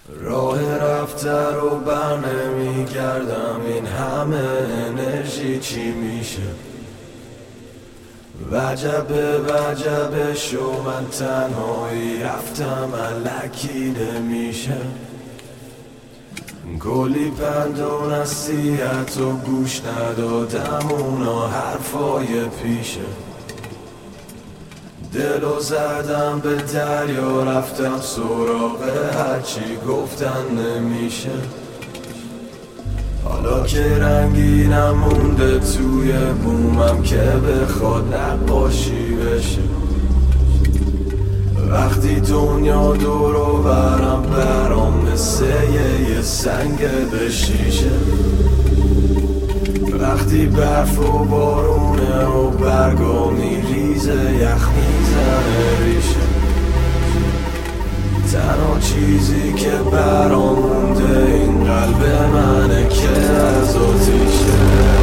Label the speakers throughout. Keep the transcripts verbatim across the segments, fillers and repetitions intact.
Speaker 1: راه رفته رو بر نمیگردم، این همه انرژی چی میشه؟ وجبه وجبه شو، من تنهایی رفتم الکی نمیشه. کلی پند و نصیحت و گوش ندادم، اونا حرفای پیشه. دلو زدم به دریا، رفتم سراغ هرچی گفتن نمیشه. حالا که رنگینم مونده توی بومم که بخواد نقاشی بشه. وقتی دنیا دور و برم برام مثل یه سنگ به شیشه. وقتی برف و بارونه و برگا میریزه، یخ میزنه ریشه. تنها چیزی که برام مونده این قلب منه که از آتیشه.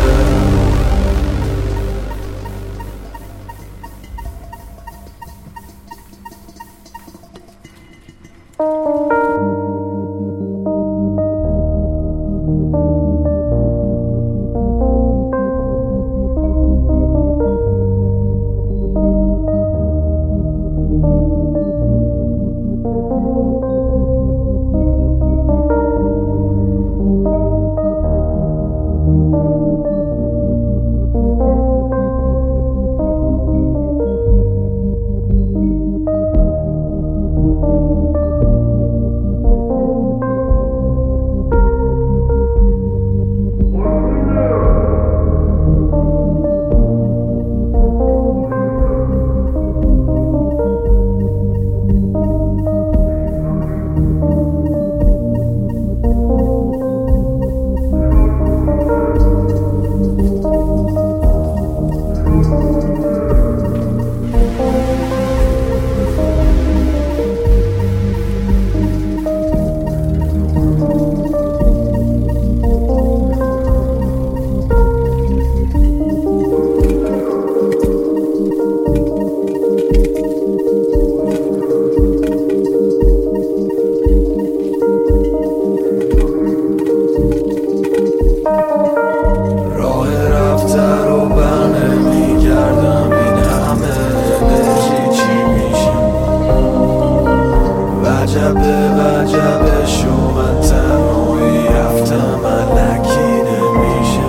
Speaker 1: وجبه وجبه شو، من تنهایی رفتم الکی نمیشه.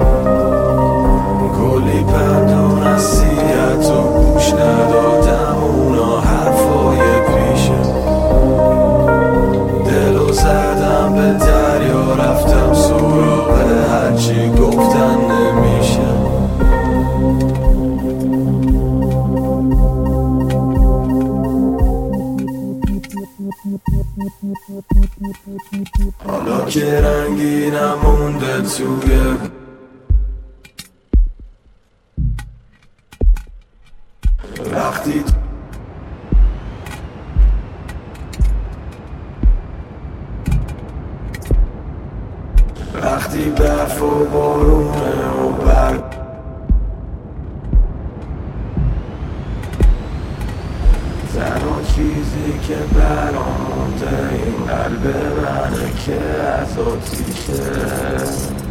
Speaker 1: کلی پند و نصیحت و گوش ندادم، اونا حرفای پیشه. دلو زدم به دریا، رفتم سراغ هرچی گفتن نمیشه. حالا که رنگینم مونده توی وقتی وقتی برف و بارونه و برگ تنها چیزی که برام مونده این قلب منه که از آتیشه.